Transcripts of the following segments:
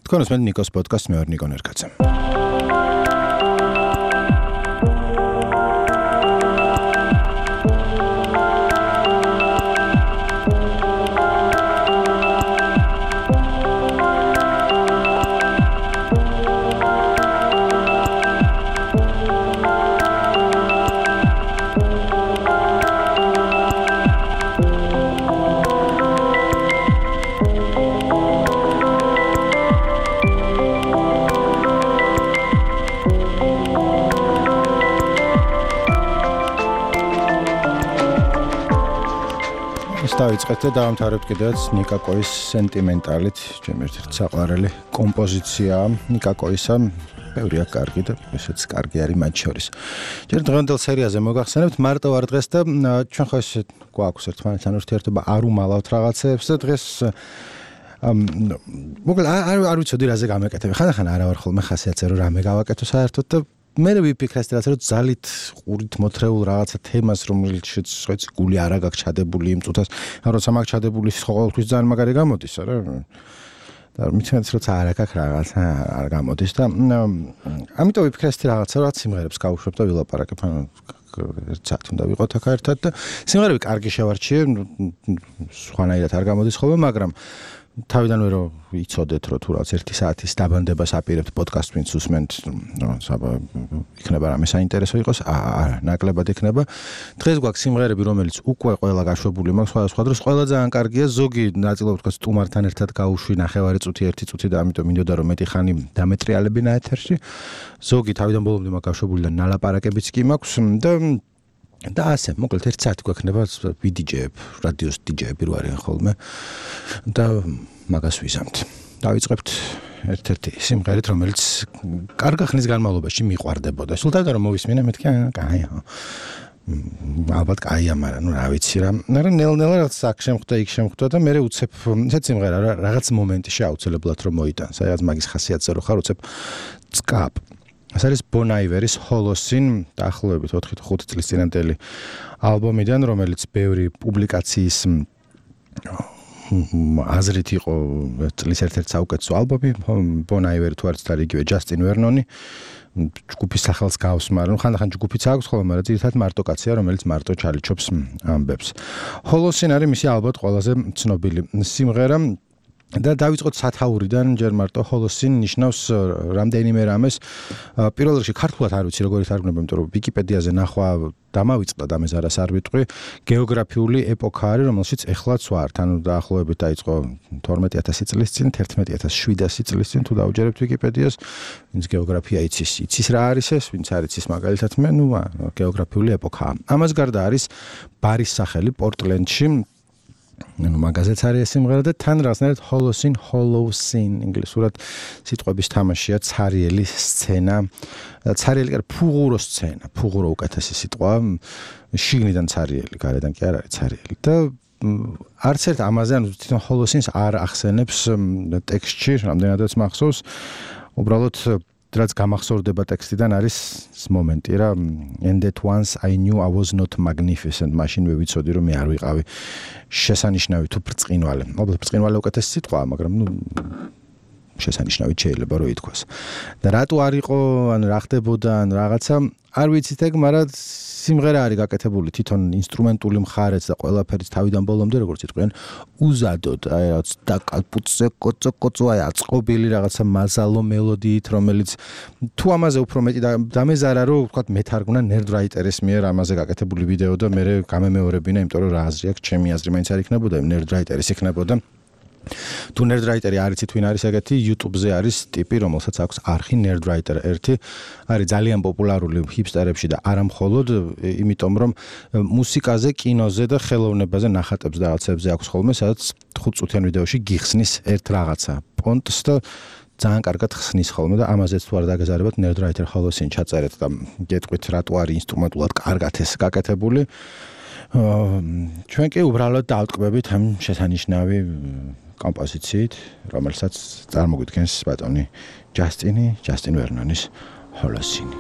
თქვენ უსმენთ ნიკოს პოდკასტს, მე ვარ ნიკო ნერკაძე. დავიწყეთ და დავამთავრებთ კიდევაც ნიკა კოის სენტიმენტალით, ჩემი ერთ-ერთი საყვარელი კომპოზიცია. ნიკა კოისა ბევრია კარგი და ესეც კარგი არის მათ შორის. ჯერ დღევანდელ სერიაზე მოგახსენებთ, მარტო ვარ დღეს და ჩვენ ხო ეს გვაქვს ერთმანეთთან ურთიერთობა არ უმალავთ რაღაცებს და დღეს მოკლედ არ ვიცოდი რაზე გამეკეთები. ხანდახან არა ვარ ხოლმე ხასიათზე რომ რამე გავაკეთო საერთოდ და მე ვიფიქრე ეს რომ ძალით ყურით მოთრეულ რაღაცა თემას, რომელშიც ხეც გული არა გაქვს ჩადებული იმ წუთას, როცა მაგ ჩადებული ხო ყოველთვის ძალიან მაგარი გამოდის, არა? და მithmetes როცა არა გაქვს რაღაცა არ გამოდის და ამიტომ ვიფიქრე ეს რაღაცა რაც სიმღერებს გავუშვებ და ვილაპარაკებ, ანუ ერთ საათი უნდა ვიყოთ აქ ერთად და სიმღერები კარგი შევარჩიე, სხვანაირად არ გამოდის ხოლმე, მაგრამ თავიდანვე რომ იცოდეთ რომ თუ რაღაც 1 საათის დაბანდებას აპირებთ პოდკასტს ვინც უსმენთ, იქნება რამე საინტერესო იყოს, არა, ნაკლებად იქნება. დღეს გვაქვს სიმღერები, რომელიც უკვე ყველა გაშვებული მაქვს სხვადასხვა დროს, ყველა ძალიან კარგია, ზოგი ნაწილობრივ თქვა სტუმართან ერთად გავუშვი ნახევარი წუთი, 1 წუთი და ამიტომ მინდოდა რომ მეტი ხანი დამეტრიალებინა ეთერში. ზოგი თავიდან ბოლომდე მაქვს გაშვებული და ნალაპარაკებიც კი მაქვს და ასე, მოკლედ 1 საათი გვექნება ვიდიჯეებ, რადიოს დიჯეები რო არიან ხოლმე და მაგას ვიზამთ. დავიწყებთ ერთ-ერთი სიმღერით, რომელიც კარგი ხნის განმავლობაში მიყვარდებოდა. სულ თავიდან რომ მოვისმინე, მეთქი, კაია. ალბათ კაია, მაგრამ ნუ რა ვიცი რა. მაგრამ ნელ-ნელა რაღაც აქ შემხვდა, იქ შემხვდა და მე უცებ ესეთ სიმღერა რაღაც მომენტში აუცილებლად რომ მოიტანს. აი რაღაც მაგის ხასიათზე რო ხარ, უცებ წკაპ. ეს არის Bon Iveris Holocene, დაახლოებით 4-5 წლის წინანდელი ალბომიდან, რომელიც ბევრი პუბლიკაციის აზრით იყო წლის ერთ-ერთი საუკეთესო ალბომი. Bon Iver თუ არის და იგივე Justin Vernon-ი ჯგუფის სახელს გავს, მაგრამ ხანდახან ჯგუფიც აქვს ხოლმე, მაგრამ ძირითადად მარტო კაცია, რომელიც მარტო ჩალიჩობს ამბებს. Holocene არის მისი ალბათ ყველაზე ცნობილი სიმღერა. და დავიწყოთ სათაურიდან, ჯერ მარტო Holocene ნიშნავს რამდენიმე რამეს. პირველ რიგში ქართულად არ ვიცი როგორ ითარგმნება, იმიტომ რომ ვიკიპედიაზე ნახვა დამავიწყდა და მე ზარას არ ვიტყვი. გეოგრაფიული ეპოქა არის, რომელშიც ეხლაც ვართ, ანუ დაახლოებით დაიწყო 12000 წლის წინ, 11700 წლის წინ თუ დაუჯერებთ ვიკიპედიას, ვინც გეოგრაფია იცის რა არის ეს, ვინც არ იცის მაგალითად მე, ნუ გეოგრაფიული ეპოქაა. ამას გარდა არის ბარის სახელი პორტლენდში. ანუ მაგაზეც არის ეს სიმღერა და თან რაღაცნაირად Holocene ინგლისურად სიტყვების თამაშია, ცარიელი სცენა. ცარიელი კი ფუღურო სცენა, ფუღურო უკეთესი სიტყვა, შიგნიდან ცარიელი, გარედან კი არ არის ცარიელი და არც ერთ ამაზე, ანუ თვითონ Holocene's არ ახსენებს ტექსტში, რამდენადაც მახსოვს, უბრალოდ რაც გამახსოვრდება ტექსტიდან არის მომენტი რა, and that once I knew I was not magnificent, მაშინ ვიცოდი რომ მე არ ვიყავი შესანიშნავი თუ ბრწყინვალე. ალბათ ბრწყინვალე უკეთესი სიტყვაა, მაგრამ ნუ შესანიშნავი შეიძლება რომ ითქვას. და რატო არ იყო, ან რა ხდებოდა, ან რაღაცა არ ვიცით ეგ, მაგრამ სიმღერა არის გაკეთებული თვითონ ინსტრუმენტული მხარეც და ყველაფერიც თავიდან ბოლომდე როგორც იტყვიან უზადოდ, აი რაღაც დაკალპუცე კოცო აი აწყობილი რაღაცა მაზალო მელოდიით, რომელიც თუ ამაზე უფრო მეტი დამეზარა რომ ვთქვათ მეთარგმნა ნერდრაიტერის მიერ ამაზე გაკეთებული ვიდეო და მე გამემეორებინა, იმიტომ რომ რა აზრი აქვს, ჩემი აზრი მაინც არ იქნებოდა, ნერდრაიტერის იქნებოდა. თუ ნერდრაიტერი არ იცით ვინ არის ეგეთი, YouTube-ზე არის ტიპი, რომელსაც აქვს არხი Nerdwriter 1, არის ძალიან პოპულარული ჰიპსტერებში და არა მხოლოდ, იმიტომ რომ მუსიკაზე, კინოზე და ხელოვნებაზე ნახატებს და რაღაცებზე აქვს ხოლმე, სადაც 5 წუთიან ვიდეოში გიხსნის ერთ რაღაცა პონტს და ძალიან კარგად ხსნის ხოლმე და ამაზეც თუ არ დაგეზარებათ Nerdwriter Holocene ჩაწერეთ და გეტყვით რატო არის ინსტრუმენტულად კარგად ეს გაკეთებული. ჩვენ კი უბრალოდ დავტკბებით ამ შესანიშნავი კომპოზიციით, რომელსაც წარმოგვიდგენს ბატონი Justin Vernon-ის Holocene.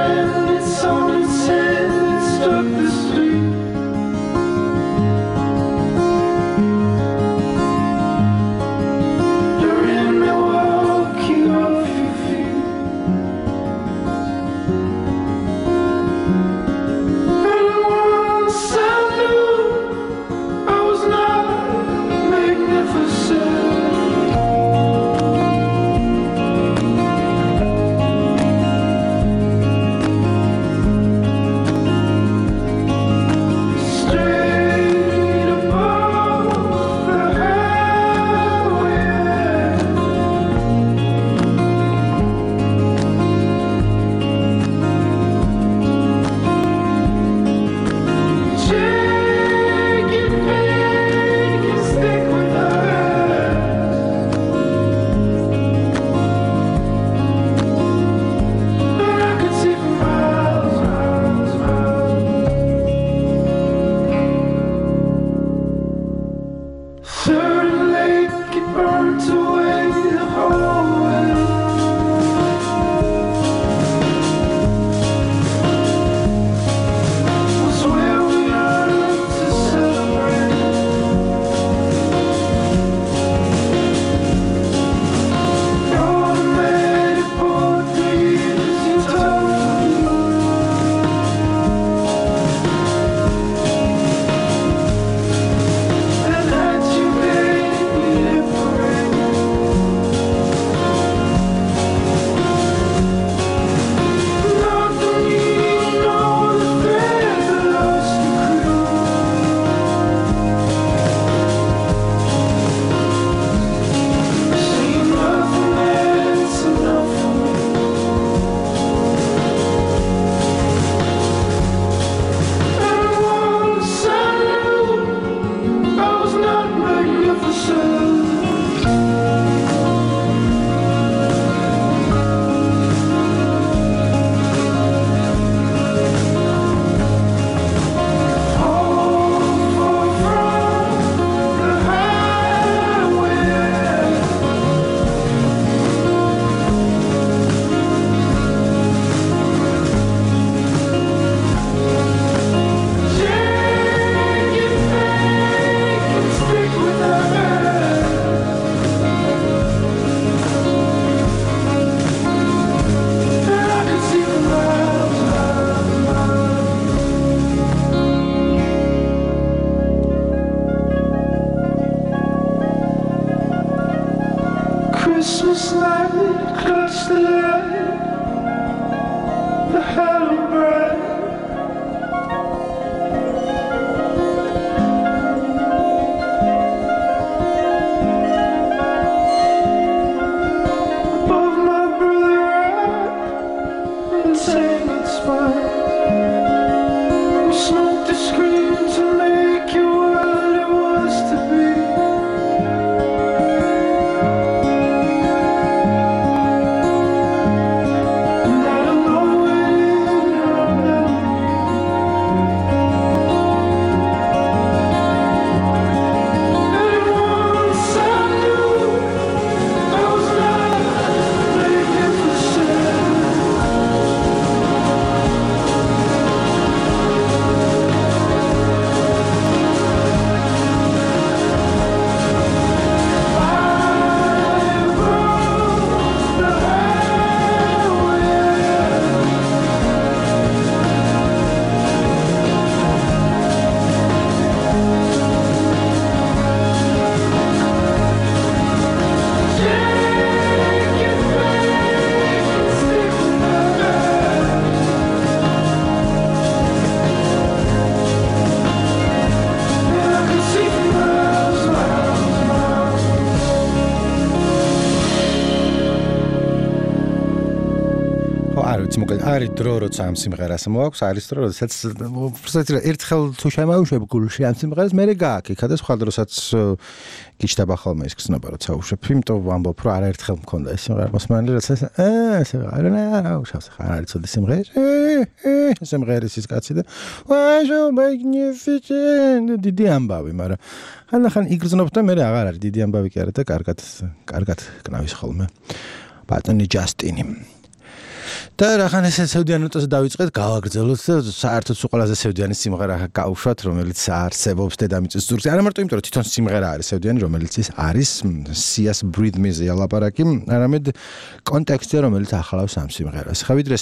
friend, it's on its head, it struck the street. You're in Milwaukee off your feet. And once I knew I was not magnificent. Christmas night, clutch the light, the hello bright. Above my brother right, and saying it's fine. We smoked the screen to make you what it was to be. არის დრო როცა ამ სიმღერას მოაქვს არის დრო როდესაც ერთხელ თუ შემაუშვებ გულში ამ სიმღერას მე გააკიქა და სხვა დროსაც გიჩნდება ხოლმე ის გზნობა როცა უშვებ იმიტომ ვამბობ რომ არაერთხელ მქონდა ეს სიმღერა მოსმენელი როცა ეს არა უშავს ხარ არის ცოდი სიმღერა სიმღერის ის კაცი და ვაჟო magnificent დიდი ამბავი მაგრამ ხან იგრძნობ და მე აღარ არის დიდი ამბავი კი არა და კარგად კნავის ხოლმე ბატონი ჯასტინი და რახან ესე სევდიანი ნოტაზე დავიწყეთ, გავაგრძელოთ და საერთოდ სულ ყველაზე სევდიანი სიმღერა გავუშვათ, რომელიც არსებობს დედამიწის ზურგზე. არა მარტო იმიტომ, რომ თვითონ სიმღერა არის სევდიანი, რომელიც ის არის სიას Breathe Me-ზე ალაპარაკი, არამედ კონტექსტზე, რომელიც ახლავს ამ სიმღერას. ხა ვიდრე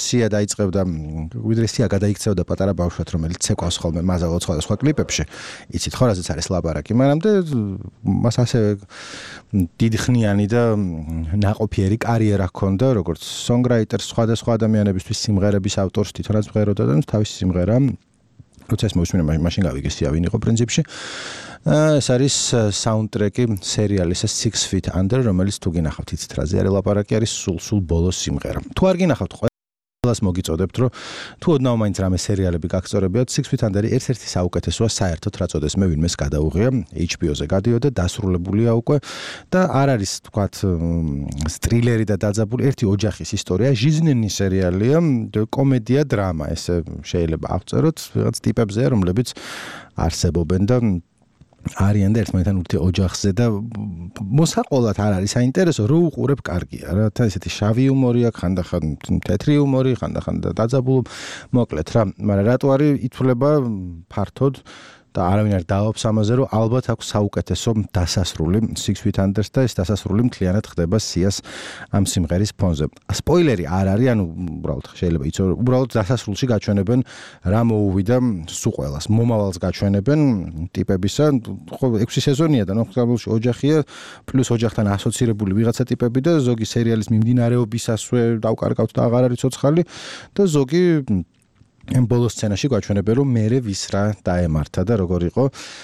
სია გადაიქცევდა პატარა ბავშვად, რომელიც ცეკვავს ხოლმე მაზალო სხვადასხვა კლიპებში. იცით ხო, რაზეც არის ლაპარაკი, მაგრამ მას ასევე დიდხნიანი და ნაყოფიერი კარიერა ჰქონდა, როგორც songwriter სხვადასხვა ადამიანებისთვის სიმღერების ავტორს თვითონაც მღეროდა და თავისი სიმღერა როცა ეს მოვისმინე მაშინ გავიგე სია ვინ იყო პრინციპში ეს არის საუნდტრეკი სერიალის Six Feet Under რომელიც თუ გინახავთ იცით რაზე არის ლაპარაკი არის სულ ბოლოს სიმღერა თუ არ გინახავთ ყველას მოგიწოდებთ რომ თუ ოდნავ მაინც რამე სერიალები გაგწორებიათ Six Feet Under ერთ-ერთი საუკეთესოა საერთოდ რა წოდეს მე ვინმეს გადაუღია HBO-ზე გადიოდა დასრულებულია უკვე და არ არის თქვათ სტრილერი და დაძაბული ერთი ოჯახის ისტორია ჟიზნენი სერიალია კომედია დრამა ესე შეიძლება აღწეროთ რაღაც ტიპებზეა რომლებიც არსებობენ და არიან და ერთმანეთთან ურთი ოჯახზე და მოსაყოლად არ არის საინტერესო რო უყურებ კარგია რა თან ესეთი შავი იუმორი აქვს ხანდახან თეთრი იუმორი ხანდახან დაძაბულ მოკლედ რა მაგრამ რატო არის ითვლება ფართოდ და არავინ არ დააობს ამაზე რომ ალბათ აქვს საუკეთესო დასასრული Six Feet Under-ს და ეს დასასრული მთლიანად ხდება სიას ამ სიმღერის ფონზე. სპოილერი არ არის, ანუ უბრალოდ შეიძლება იცო, უბრალოდ დასასრულში გაჩვენებენ რა მოუვიდა სულ ყველას. მომავალს გაჩვენებენ ტიპებისა, ხო 6 სეზონია და ნოხტაბულში ოჯახია, პლუს ოჯახთან ასოცირებული ვიღაცა ტიპები და ზოგი სერიალის მიმდინარეობისასვე დავკარგავთ და აღარ არის ცოცხალი და ზოგი ამ ბოლოს სცენაში გაჩვენებენ რომ მერე ვის რა დაემართა და როგორ იყო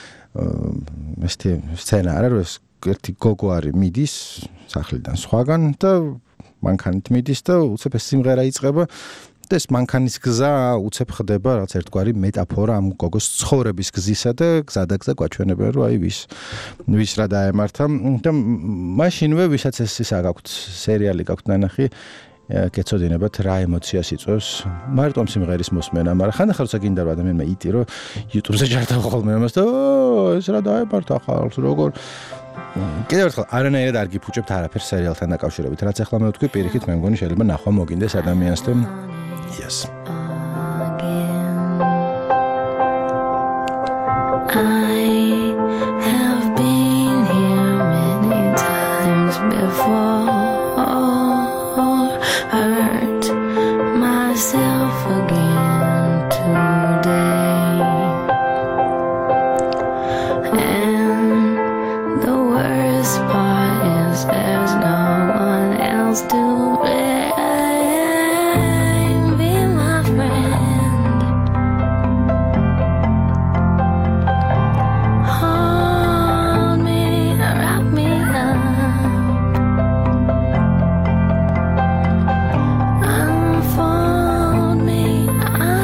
ესეთი სცენა არა რომ ერთი გოგო არის მიდის სახლიდან სხვაგან და მანქანით მიდის და უცებ ეს სიმღერა იწყება და ეს მანქანის გზა უცებ ხდება რაღაც ერთგვარი მეტაფორა ამ გოგოს ცხოვრების გზისა და გზადაგზა გაჩვენებენ რომ აი ვის რა დაემართა და მაშინვე ვისაც ეს ისა გაქვთ სერიალი გაქვთ ნანახი გეცოდინებათ რა ემოციას იწვევს მარტო ამ სიმღერის მოსმენა, მაგრამ ხანდახან როცა გინდა რომ ადამიანმა იტირო YouTube-ზე ჯარდა ხოლმე ამას და ეს რა დაებართ ახალს როგორ კიდევ ერთხელ არანაირად არ გიფუჭებთ არაფერს სერიალთან დაკავშირებით რაც ახლა მე ვთქვი პირიქით მე მგონი შეიძლება ნახვა მოგინდეს ადამიანს და yes I have been here many times before hurt myself again today and the worst part is there's no one else to blame be my friend hold me wrap me up unfold me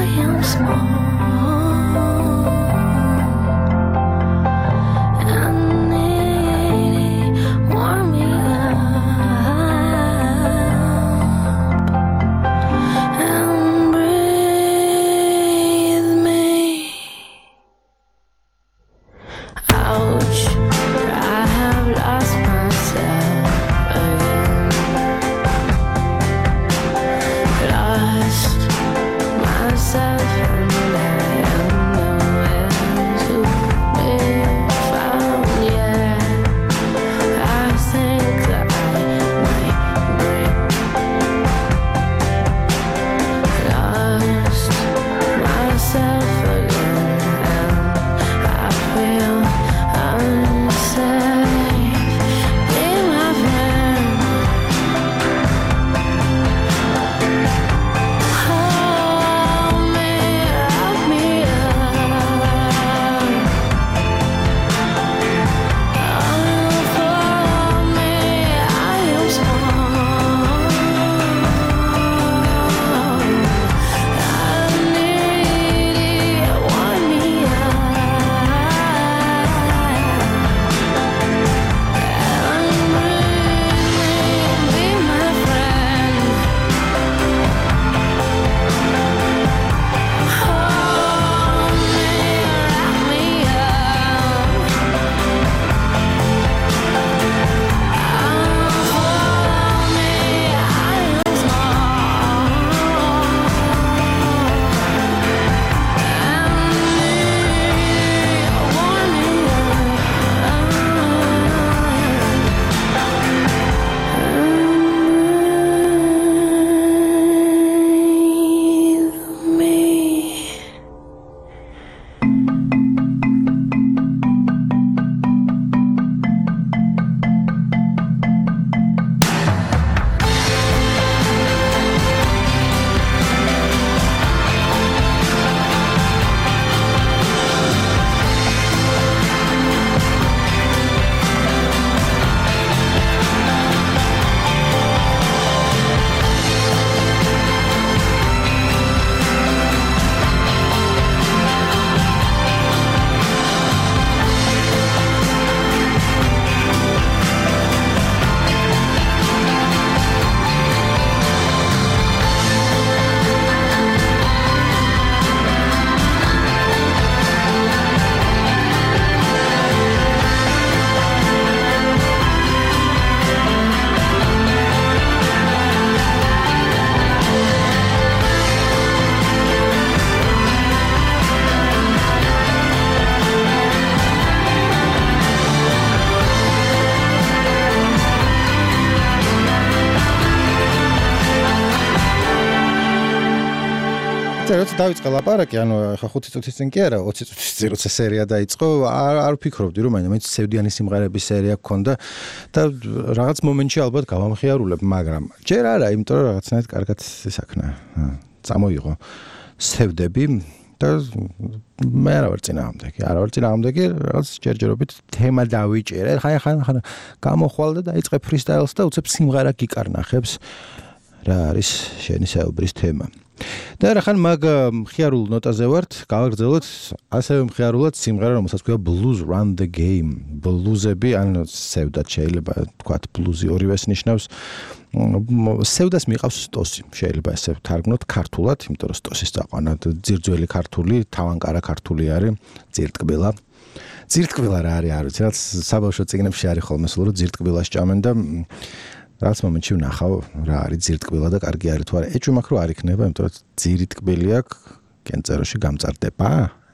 როცა დავიწყე ლაპარაკი, ანუ ხა 5 წუთის წინ კი არა, 20 წუთის წინ როცა სერია დაიწყო, არ ვფიქრობდი რომ მაინც სევდიანი სიმღერების სერია გქონდა და რაღაც მომენტში ალბათ გავამხიარულებ, მაგრამ ჯერ არა, იმიტომ რომ რაღაცნაირად კარგად ისაქნა. წამოიღო სევდები და მე არ ვარ წინააღმდეგი, რაღაც ჯერჯერობით თემა დავიჭერე. ხან გამოხვალ და დაიწყე ფრისტაილს და უცებ სიმღერა გიკარნახებს. რა არის შენი საუბრის თემა. და რა ხან მაგ მხიარულ ნოტაზე ვართ, გავაგრძელოთ ასევე მხიარულად სიმღერა, რომელსაც ქვია Blues Run the Game. ბლუზები, ან სევდად შეიძლება თქვათ, ბლუზი ორივეს ნიშნავს. სევდას მიყავს სტოსი, შეიძლება ესე ვთარგმნოთ ქართულად, იმიტომ რომ სტოსის წაყვანა ძირძველი ქართული, თავანკარა ქართული არის, ძირტკბილა. ძირტკბილა რა არის, არ ვიცი, რაც საბავშვო წიგნებში არის ხოლმე სულ რომ ძირტკბილას ჭამენ და რაც მომენტში ვნახავ რა არის ძირტკბილა და კარგი არის თუ არა. ეჭვი მაქვს რომ არ იქნება, იმიტომ რომ ძირიტკბილი აქვს კენწეროში გამწარდება.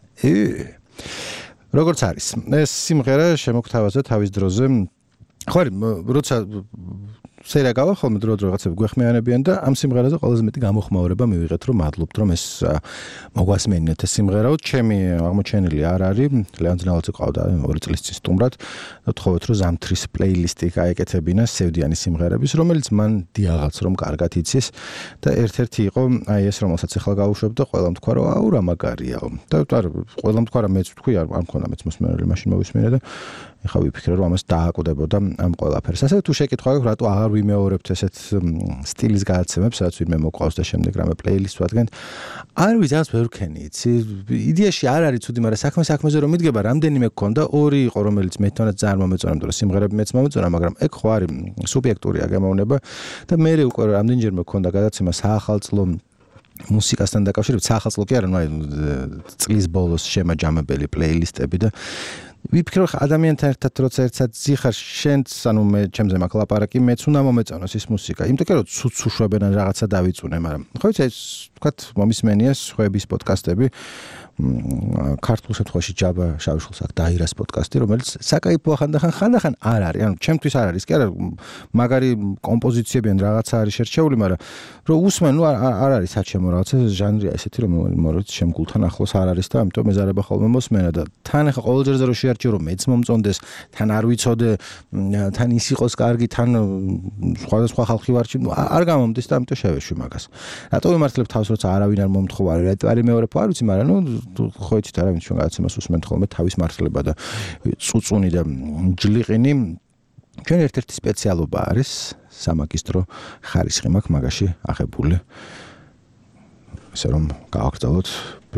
როგორც არის, ეს სიმღერა შემოგთავაზა თავის დროზე. ხო, როცა სერია გავა ხოლმე დრო რაღაცები გვეხმიანებიან და ამ სიმღერაზე ყველაზე მეტი გამოხმაურება მივიღეთ, რომ მადლობთ, რომ ეს მოგვასმენინეთ ეს სიმღერაო. ჩემი აღმოჩენილი არ არის, ლეონ ძნელაძე ყავდა 2 წლის წინ სტუმრად და თხოვეთ, რომ ზამთრის პლეილისტი გაეკეთებინა სევდიანი სიმღერების, რომელიც მან დიაღაც რომ კარგად იცის და ერთ-ერთი იყო აი ეს, რომელსაც ახლა გავუშვებ და ყველამ თქვა, რომ აუ რა მაგარიაო. და ყველამ თქვა, რომ მეც ვთქვი, არ მქონდა მეც მოსმენელი, მაშინ მოვისმინე და ეხლა ვიფიქრე, რომ ამას დააკვდებოდა ამ ყველაფერს. ასე თუ შეკითხვა გაქვს, რატო აღარ ვიმეორებთ ესეთ სტილის გადაცემებს, რაც ვინმე მოყავს და შემდეგ რამე პლეილისტს ვადგენთ. არ ვიცი, რაღაც ვერ ვქენი, იცი. იდეაში არ არის ცუდი, მაგრამ საქმეზე რომ მიდგება, რამდენიმე გქონდა, 2 იყო, რომელიც მე თვითონაც ძალიან მომეწონა, იმიტომ რომ სიმღერები მეც მომეწონა, მაგრამ ეგ ხო არის სუბიექტური აგემოვნება და მე უკვე რამდენჯერმე გქონდა გადაცემა საახალწლო მუსიკასთან დაკავშირებით, საახალწლო კი არა, წლის ბოლოს შემაჯამებელი პლეილისტები და ვიფიქრე, რომ ადამიანთან ერთად როცა ერთად ზიხარ შენც, ანუ მე ჩემზე მაქვს ლაპარაკი, მეც უნდა მომეწონოს ის მუსიკა. იმიტომ რომ ცუც უშვებენ ან რაღაცა დავიწუნე, მაგრამ ხო იცი, ეს თქვათ მომისმენია სხვების პოდკასტები. ქართულ შემთხვევაში ჯაბა შავიშვილს აქვს დაირას პოდკასტი, რომელიც საკაიფოა ხანდახან არ არის. ანუ ჩემთვის არ არის, კი არა, მაგარი კომპოზიციები ან რაღაცა არის შერჩეული, მაგრამ რომ უსმენ, არ არის საჩემო რაღაცა ჟანრია ესეთი, რომ მოროც შემგულთან ახლოს არ არის და ამიტომ მეზარება ხოლმე მოსმენა და თან ახლა ყოველ ჯერზე რომ შეარჩიო, რომ მეც მომწონდეს, თან არ ვიცოდე, თან ის იყოს კარგი, თან სხვადასხვა ხალხი ვარჩი, არ გამომდის და ამიტომ შევეშვი მაგას. რატო ვიმართლებ თავს, როცა არავინ არ მომთხოვარი, რატო არ იმეორებ, არ ვიცი, მაგრამ ხო იცით არა, ვინც ჩვენ გადაცემას უსმენთ ხოლმე თავის მართლება და წუწუნი და ჯლიყინი. ჩვენ ერთ-ერთი სპეციალობა არის სამაგისტრო ხარისხი მაქვს მაგაში აღებული. ესე რომ გავაგრძელოთ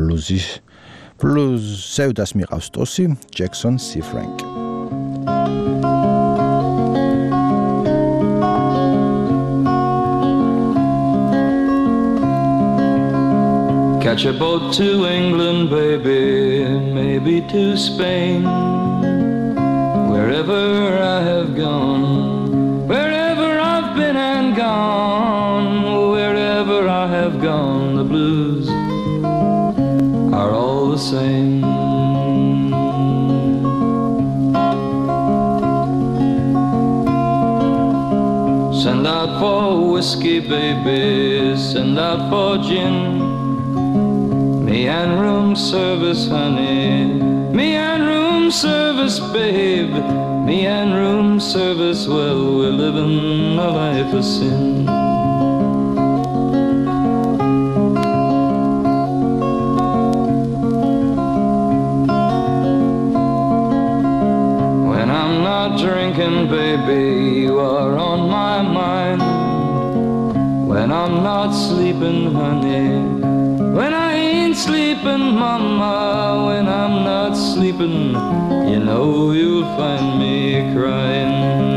ბლუზ სევდას მიყავს სტოსი, ჯექსონ C. Frank. Catch a boat to England, baby, maybe to Spain. Wherever I have gone, wherever I've been and gone, wherever I have gone, the blues are all the same. Send out for whiskey, baby, send out for gin. Me and room service, honey, me and room service, babe, me and room service, well, we're living a life of sin. When I'm not drinking, baby, you are on my mind. When I'm not sleeping, honey, when I ain't sleeping, mama, when I'm not sleeping, you know you'll find me crying.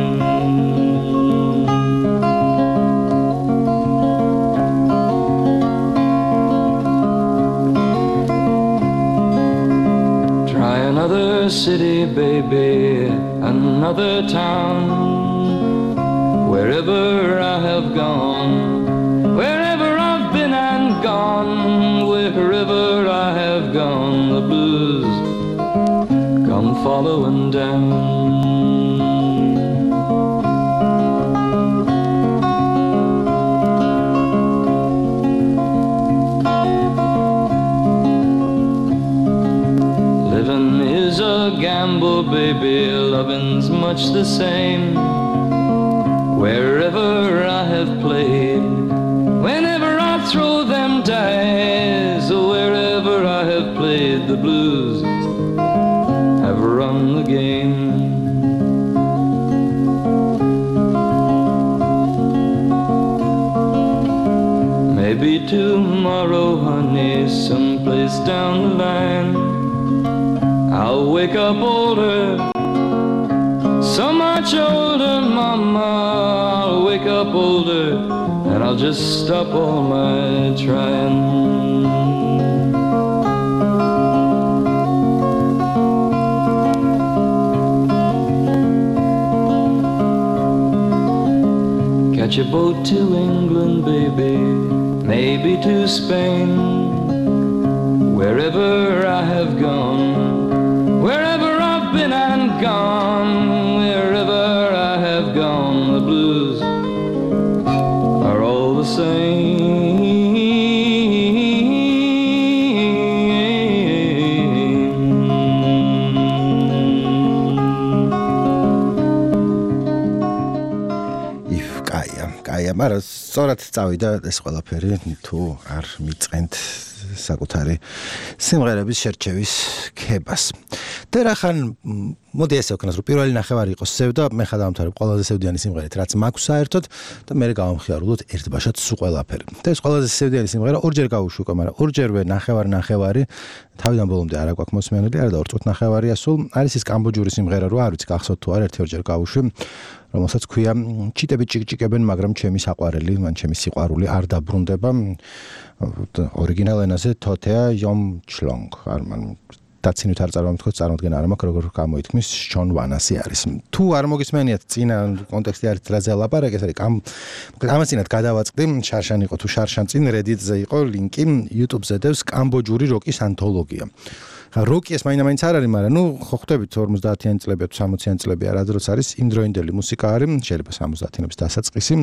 Try another city, baby, another town. Wherever I have gone, wherever I've been and gone, wherever I have gone, the blues come following down. gamble, baby, loving's much the same. Wherever I have played, whenever I throw them dice, wherever I have played, the blues have run the game. Maybe tomorrow, honey, someplace down the line, I'll wake up older, so much older, mama. I'll wake up older, and I'll just stop all my trying. Catch a boat to England, baby, maybe to Spain. Wherever I have gone, wherever I've been and gone, wherever I have gone, the blues are all the same. კაია, მაგრამ სწორად წავიდა ეს ყველაფერი თუ არ მიწყენთ საკუთარი სიმღერების შერჩევის ქებას. და რახან მოდი ესე ვქნას, რომ პირველი ნახევარი იყოს სევდა, მე ხადავამთავრებ ყველაზე სევდიანი სიმღერით, რაც მაქვს საერთოდ და მე გავამხიარულოთ ერთბაშად სულ ყველაფერი. და ეს ყველაზე სევდიანი სიმღერა ორჯერ გავუშვიკო, მაგრამ ორჯერვე ნახევარი თავიდან ბოლომდე არ აქვს მოსმენელი, არა და 2 წუთი ნახევარია სულ. არის ის კამბოჯური სიმღერა, რო არ ვიცი გახსოვთ თუ არა, ერთ-ორჯერ გავუშვი, რომელსაც ქვია ჩიტები ჭიკჭიკებენ, მაგრამ ჩემი საყვარელი, მან ჩემი სიყვარული არ დაბრუნდება. ორიგინალ ენაზე თოთეა იომ ჩლონგ. არ მან დაცინვით არ წარმოვთქვათ, წარმოდგენა არ მაქვს, როგორ გამოითქმის შონ ვანასი არის. თუ არ მოგისმენიათ წინა კონტექსტი არის რაზე ლაპარაკი, ეს არის ამასინად გადავაწყდი, შარშან იყო თუ შარშან წინ Reddit-ზე იყო ლინკი, YouTube-ზე დევს კამბოჯური როკის ანთოლოგია. როკი ეს მაინც არ არის, მაგრამ ნუ ხო ხვდებით 50-იანი წლები თუ 60-იანი წლები არადროს არის იმდროინდელი მუსიკა არის, შეიძლება 70-იანების დასაწყისი.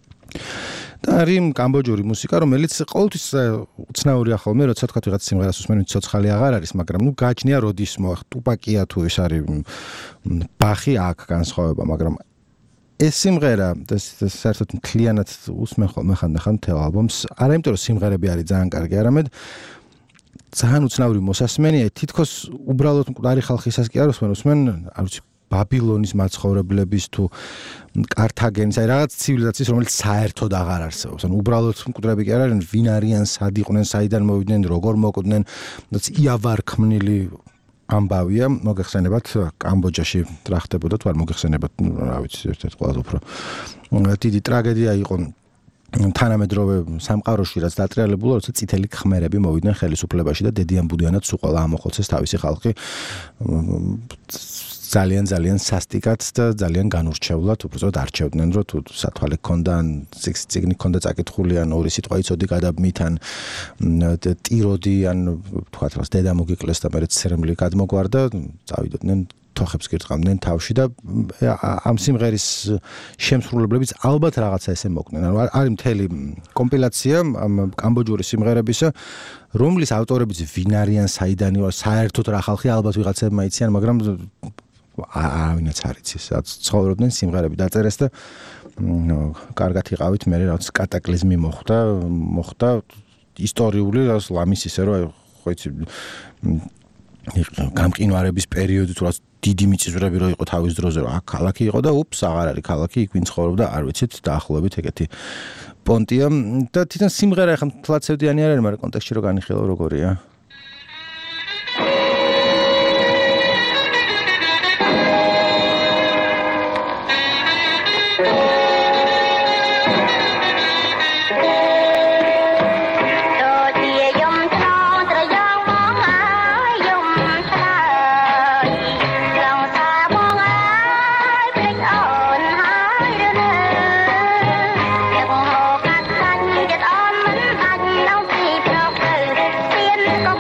და არის კამბოჯური მუსიკა, რომელიც ყოველთვის უცნაურია ხოლმე, როცა თქვა ვიღაც სიმღერას უსმენ, ცოცხალი აღარ არის, მაგრამ ნუ გააჩნია როდის მოახ ტუპაკია თუ ეს არის ბახი აქ განსხვავება, მაგრამ ეს სიმღერა საერთოდ მთლიანად უსმენ ხოლმე ხანდახან მთელ ალბომს, არა იმიტომ რომ სიმღერები არის ძალიან კარგი, არამედ ძალიან უცნაური მოსასმენია, თითქოს უბრალოდ მკვდარი ხალხისას კი არ უსმენ, არ ვიცი ბაბილონის მაცხოვრებლების თუ კართაგენის, აი რაღაც ცივილიზაციის, რომელიც საერთოდ აღარ არსებობს. ანუ უბრალოდ მკვდრები კი არ არიან, ვინ არიან, სად იყვნენ, საიდან მოვიდნენ, როგორ მოკვდნენ, იავარ ქმნილი ამბავია. მოგეხსენებათ კამბოჯაში რა ხდებოდა, თუ არ მოგეხსენებათ, რა ვიცი, ერთ-ერთი ყველაზე უფრო დიდი ტრაგედია იყო თანამედროვე სამყაროში, რაც დატრიალებულა, როცა წითელი ხმერები მოვიდნენ ხელისუფლებაში და დედიან ბუდიანად სულ ყველა ამოხოცეს თავისი ხალხი ძალიან სასტიკად და ძალიან განურჩევლად, უბრალოდ არჩევდნენ, რომ თუ სათვალე ქონდა, ან ციგნი ქონდა წაკითხული, ან ორი სიტყვა იცოდი გადაბმით, ან ტიროდი, ან თქვათ რა, დედა მოგიკლეს და მე ცერემლი გადმოგვარდა, წავიდოდნენ თოხებს კირთყავდნენ თავში და ამ სიმღერის შემსრულებლებიც ალბათ რაღაცა ესე მოკვდნენ. ანუ არის მთელი კომპილაცია ამ კამბოჯური სიმღერებისა, რომლის ავტორებიც ვინ არიან, საიდან იყვნენ, საერთოდ რა ხალხი, ალბათ ვიღაცებმა იციან, მაგრამ არავინაც არ იცის, რაც ცხოვრობდნენ სიმღერები დაწერეს და კარგად იყავით, მე რაღაც კატაკლიზმი მოხდა ისტორიული, რაც ლამის ისე რომ ხო იცი გამყინვარების პერიოდი თუ რაც დიდი მიწისძვრები რო იყო თავის დროზე, რომ აქ ქალაქი იყო და უპს აღარ არის ქალაქი, იქ ვინ ცხოვრობდა, არ ვიცით, დაახლოებით ეგეთი პონტია და თვითონ სიმღერა ახლა თლაცევდიანი არ არის, მაგრამ კონტექსტში რო განიხილავ როგორია. Hãy subscribe cho kênh Ghiền Mì Gõ để không bỏ lỡ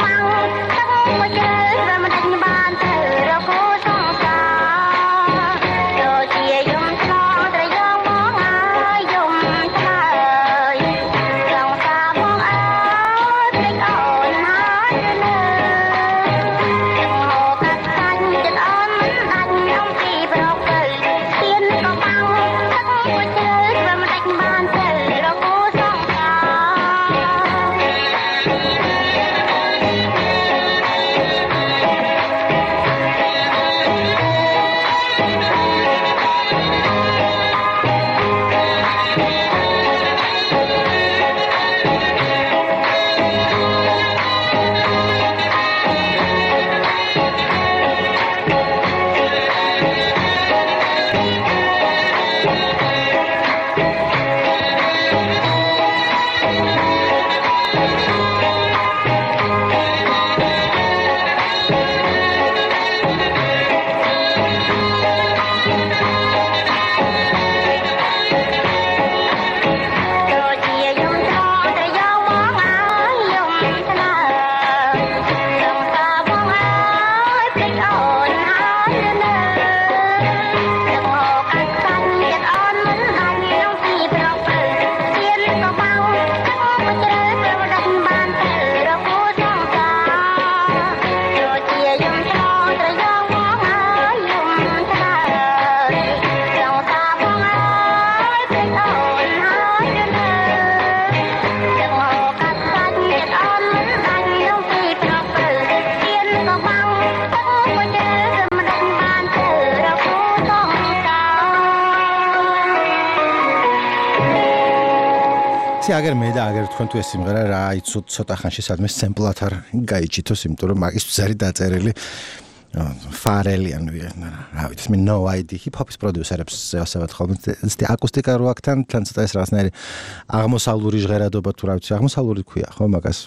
იცი აგერ მე და აგერ თქვენ თუ ეს სიმღერა რა ცოტა ხანში სადმე სემპლად არ გაიჭითოს, იმიტომ რომ მაგის ბზარი დაწერილი Pharrellian რა ვიცი, მე no idea hip-hop-ის პროდიუსერებს ასევათ ხოლმე ეს აკუსტიკა რო აქთან თან ცოტა ეს რაღაცნაირი აღმოსავლური ჟღერადობა თუ რა ვიცი, აღმოსავლური ქვია ხო მაგას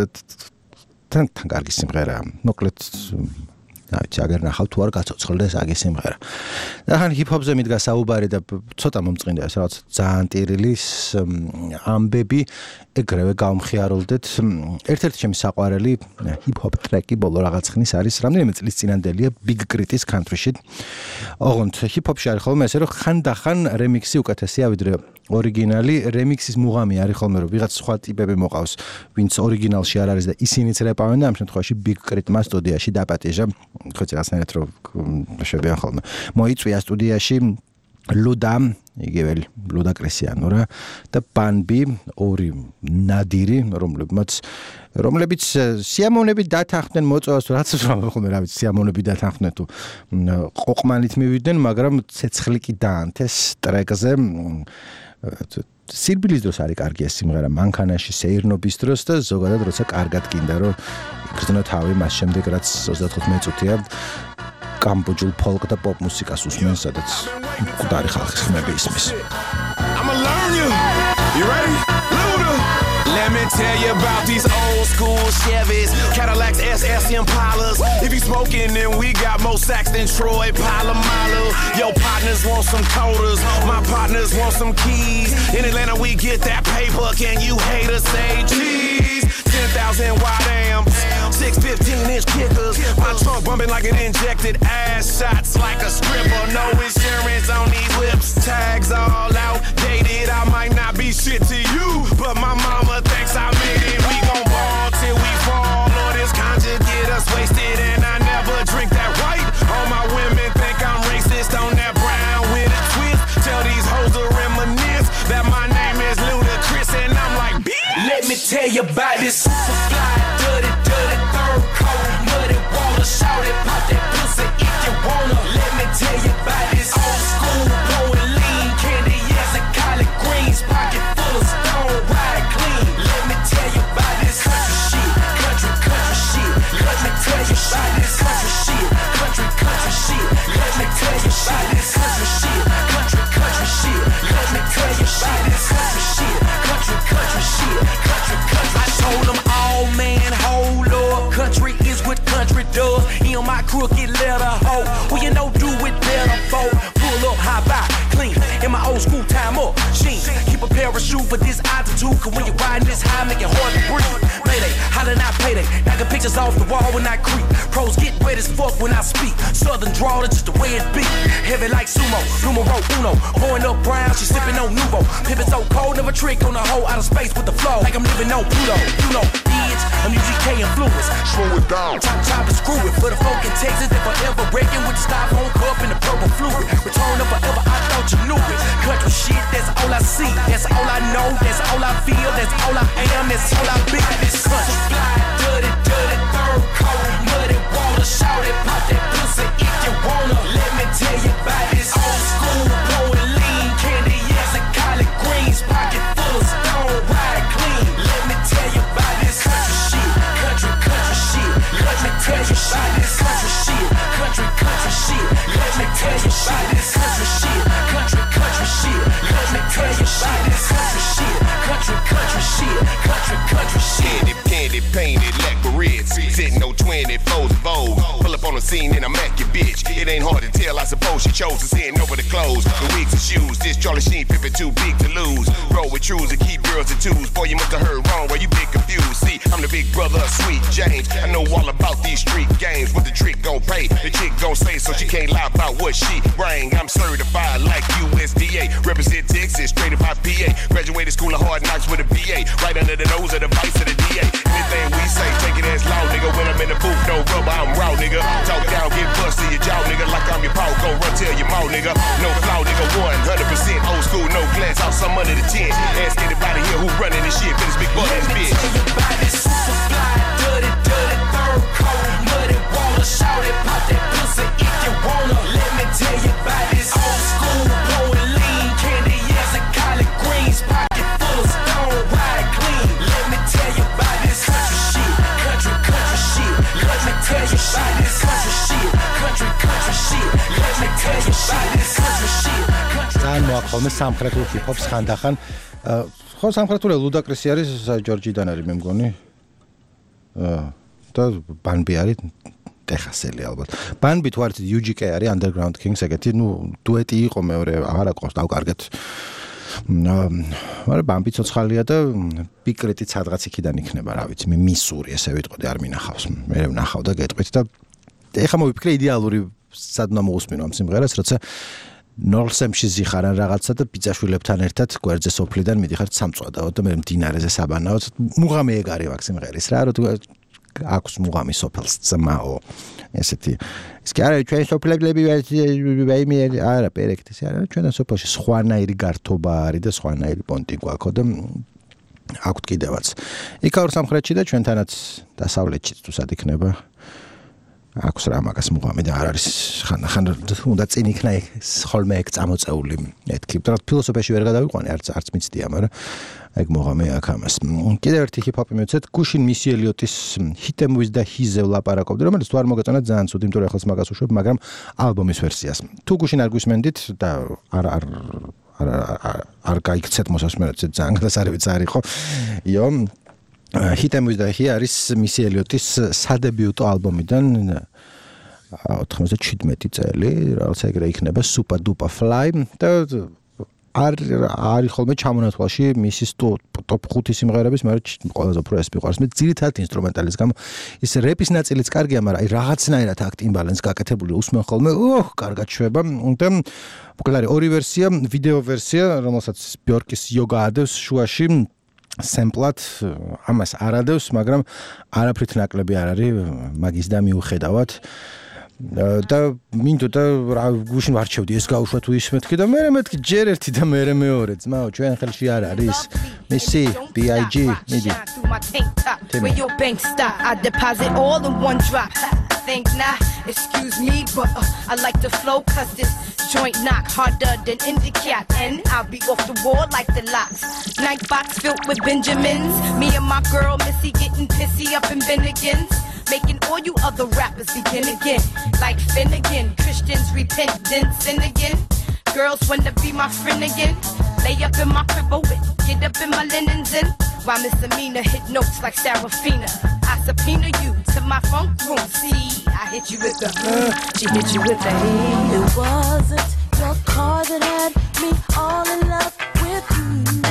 თან კარგი სიმღერაა, მოკლედ რა ვიცი, აგერ ნახავ თუ არ გაცოცხლდეს აგი სიმღერა. და ხან ჰიპ-ჰოპზე მიდგა საუბარი და ცოტა მომწყინდა ეს რაღაც ძალიან ტირილის ამბები, ეგრევე გავმხიარულდეთ. ერთ-ერთი ჩემი საყვარელი ჰიპ-ჰოპ ტრეკი ბოლო რაღაც ხნის არის, რამდენიმე წლის წინანდელია Big Crit-ის country-ში. ოღონდ ჰიპ-ჰოპში არის ხოლმე ესე რომ ხანდახან რემიქსი უკეთესია ვიდრე ორიგინალი, რემიქსის მუღამი არის ხოლმე რომ ვიღაც სხვა ტიპები მოყავს, ვინც ორიგინალში არ არის და ისინიც რეპავენ და ამ შემთხვევაში Big Crit-მა სტუდიაში დაპატიჟა, ხოც რაღაცნაირად რომ შევებიან ხოლმე. მოიწვია სტუდიაში ლუდა, იგივე ლუდა კრესიანო და ბანბი, ორი ნადირი, რომლებიც სიამოვნებით დათანხმდნენ მოწვევას, რაც ხოლმე რა ვიცი, სიამოვნებით დათანხმდნენ თუ ყოყმანით მივიდნენ, მაგრამ ცეცხლი კი დაანთეს ტრეკზე. სირბილის დროს არის კარგი ეს სიმღერა, მანქანაში სეირნობის დროს და ზოგადად როცა კარგად გინდა რომ იგრძნო თავი მას შემდეგ რაც 35 წუთია კამბოჯულ ფოლკ და პოპ მუსიკას უსმენ, სადაც მკვდარი ხალხის ხმები ისმის. I'ma learn you. You ready? Luda. Let me tell you about these old school Chevys, Cadillacs, SS Impalas. If you smoking, then we got more sacks than Troy Polamalu. Your partners want some coders, my partners want some keys. In Atlanta, we get that paper. Can you haters say cheese? 10,000 wide amps, 6 15-inch kickers. My trunk bumping like it injected ass shots like a stripper. No insurance on these whips, tags all outdated. I might not be shit to you, but my mama thinks I made it. We gon' ball till we fall, or this conja get us wasted. And I never drink that white. All my women think I'm racist on that brown with a twist. Tell these hoes to reminisce that my name is Ludacris, and I'm like, let me tell you about this super fly, dirty, third coat, muddy water, shout it, pop that pussy if you wanna. Let me tell you about this old school, blowing lean, candy, yes, and collard greens, pocket full of stone, ride clean. Let me tell you about this country shit, country shit. Let me tell you about this country shit, country shit. Let me tell you about this country shit, country shit. Let me tell you about this country shit, country shit. I told them all, man, hold up. Country is what country does. In my crooked letter, ho. Well, you know, do it better, folk. Pull up, high by, clean. In my old school time up, sheen. Keep a parachute for this altitude. Cause when you're riding this high, make it hard to breathe. Mayday, hollering out payday. Knocking pictures off the wall when I creep. Pros get wet as fuck when I speak. Southern draw, that's just the way it be. Heavy like sumo, numero uno. Pouring up brown, she sipping on Nuvo. Pippin' so cold, never trick on the hoe out of space with the flow. Like I'm living on Pluto, you know, bitch. I'm UGK influence. Slow it down. Chop and screw it. For the folk in Texas that forever breaking with the styrofoam cup and the purple fluid. Return of forever, I thought you knew it. Country shit, that's all I see. That's all I know. That's all I feel. That's all I am. That's all I be. This country fly, dirty, third coat, muddy water, shout it, pop that pussy if you wanna. Let me tell you about this old school, blowing lean, candy, yes, and collard greens, pocket full of stone, ride clean. Let me tell you about this country shit, country shit. Let me tell you about this country shit, country shit. Let me tell you about this country shit, country shit. Let me tell you about this country shit, country shit, country shit. Candy painted like Barrettes, sitting on 24's Vogue. Pull up on the scene and I'm at your bitch. It ain't hard to tell, I suppose she chose to send over the clothes, the wigs and shoes. This Charlie Sheen pimpin' too big to lose. Roll with trues and keep girls in twos. Boy, you must have heard wrong, where you been confused. See, I'm the big brother of Sweet James. I know all about these street games. What the trick gon' pay, the chick gon' say, so she can't lie about what she bring. I'm certified like USDA. Represent Texas, straight up PA. Graduated school of hard knocks with a BA. Right under the nose of the vice of the DA. Anything we say, take it as law, nigga. When I'm in the booth, no rubber, I'm raw, nigga. Talk down, get bust to your jaw, nigga. Like I'm your paw, go run, tell your mouth, nigga. No flaw, nigga, 100% old school, no glass, out some under the 10. Ask anybody here who running this shit, but it's big butt in this bitch. Let me tell you about this super fly, dirty, third coat, muddy water, shout it, pop that pussy if you wanna. Let me tell you about this old school, blowing lean, candy, yes, and collard greens, pocket full of stone. მოახოლმე სამხრეთულ ჰიპ-ჰოპს ხანდახან. ხო, სამხრეთული ლუდაკრისი არის ჯორჯიდან არის მე მგონი. და ბანბი არის ტეხასელი ალბათ. ბანბი თუ არის UGK არის Underground Kings ეგეთი, დუეტი იყო მეორე, აღარ აქვს დავკარგეთ. მაგრამ ბანბი ცოცხალია და პიკრეტიც სადღაც იქიდან იქნება, რა ვიცი, მე მისური ესე ვიტყოდი, არ მინახავს. მე ვნახავ და გეტყვით და ეხლა მოვიფიქრე იდეალური სადნა მოусმინო ამ სიმღერას, როცა ნორსემში ზიხარან რაღაცა და ბიძაშვილებთან ერთად გვერდზე სოფლიდან მიდიხართ სამწვადაოდ და მე მდინარეზე საბანაოდ. მუღამი ეგ არის აქ სიმღერის რა, რომ აქვს მუღამი სოფელს ძმაო. ესეთი ის კი არა ჩვენ სოფლები ვაიმე არა პერექტის არა ჩვენ სოფელში სხვანაირი გართობა არის და სხვანაირი პონტი გვაქვს და აქვთ კიდევაც. იქაურ სამხრეთში და ჩვენთანაც დასავლეთშიც თუ სად იქნება აქვს რა მაგას მუღამი და არ არის ხან უნდა წინ იქნა ხოლმე ეგ წამოწეული მეთქი. და ფილოსოფიაში ვერ გადავიყვანე არც მიცდია, მაგრამ ეგ მუღამი აქ ამას. კიდევ ერთი ჰიპ-ჰოპი მივცეთ, გუშინ მისი ელიოტის ჰიტემუის და ჰიზევ ლაპარაკობდი, რომელიც თუ არ მოგეწონა ძალიან ცუდი, იმიტომ რომ ახლაც მაგას უშვებ, მაგრამ ალბომის ვერსიას. თუ გუშინ არ გვისმენდით და არ გაიქცეთ მოსასმენად ძალიან გადასარევიც არ იყო. იო ჰიტემუის და ჰი არის მისი ელიოტის სადებიუტო ალბომიდან 97 წელი, რაც ეგრე იქნება Super Duper Fly და არის ხოლმე ჩამონათვალში მისის top 5 სიმღერების, მაგრამ ყველაზე უფრო ეს მიყვარს. მე ძირითადად ინსტრუმენტალის გამო ის რეპის ნაწილიც კარგია, მაგრამ აი რაღაცნაირად აქ იმბალანს გაკეთებული უსმენ ხოლმე, კარგად შვება და მოკლედ არის ორი ვერსია, ვიდეო ვერსია, რომელსაც ბიორკის იოგა ადევს შუაში სემპლად ამას არ ადევს, მაგრამ არაფრით ნაკლები არ არის მაგის და მიუხედავად და მინდოდა რა გუშინ ვარჩევდი ეს გაუშვა თუ ის მეთქი და მე მეთქი ჯერ ერთი და მე მეორე ძმაო ჩვენ ხელში არ არის მისი BIG მიდი Where your bank stop, I deposit all in one drop. Think not, excuse me, but I like the flow, cause this joint knock harder than Indicat. And I'll be off the wall like the locks. Night box filled with Benjamins. Me and my girl Missy getting pissy up in Bennigan's. Making all you other rappers begin again. Like Finnegan, Christians repent, then sin again. Girls wanna be my friend again. Lay up in my crib, get up in my linens in. While Miss Amina hit notes like Sarafina. I subpoena you to my funk room. See, I hit you with the she hit you with the It wasn't your car that had me all in love with you.